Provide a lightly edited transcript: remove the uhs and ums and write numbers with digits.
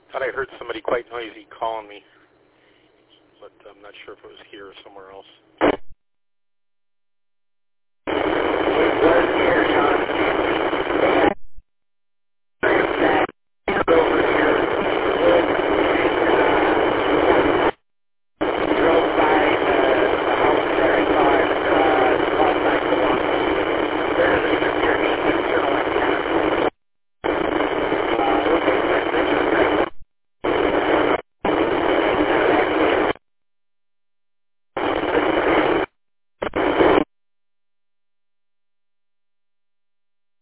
Thought I heard somebody quite noisy calling me, but I'm not sure if it was here or somewhere else.